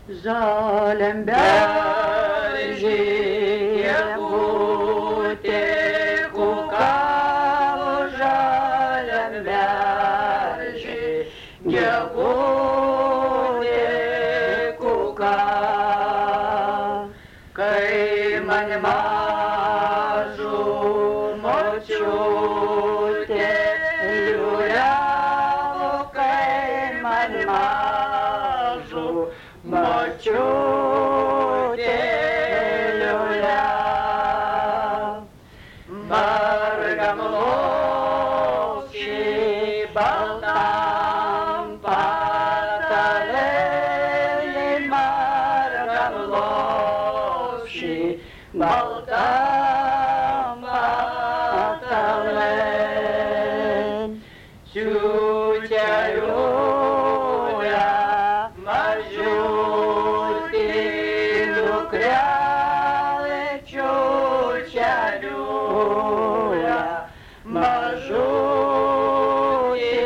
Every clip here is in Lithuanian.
žaliam beržy ievutė kukavo, žaliam beržy ievutė kukavo. Kai man mažu močiutė liuliavo, kai man mažu močiutė liuliavo. Margam lopšy baltam patalėlį, margam lopšy baltam patalėlį. Čiūčia liulia mažiutį dukrelį, čiūčia liulia mažutį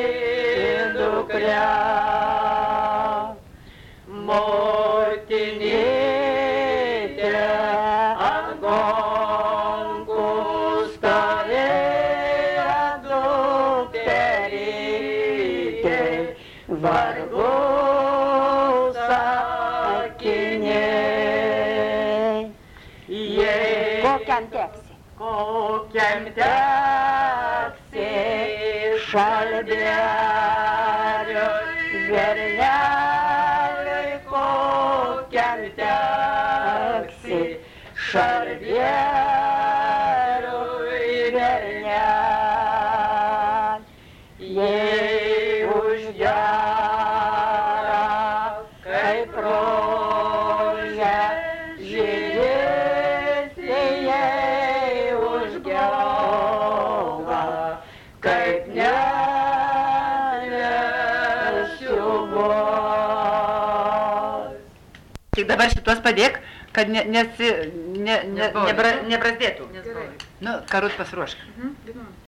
dukrelį. Motinytė ant gonkų stovėjo, dukterytė vargu sakiniai. Kokiam teksi? Kokiam teksi šalbėrio žverneliui, kokiam teksi šalbėriui žverneliui. Jei už gerą kaip rožė žydėsi, jei už gerą kaip nenešiu vos. Tik dabar šitos padėk, kad nebrazdėtų. Nu, karut pasiruošk.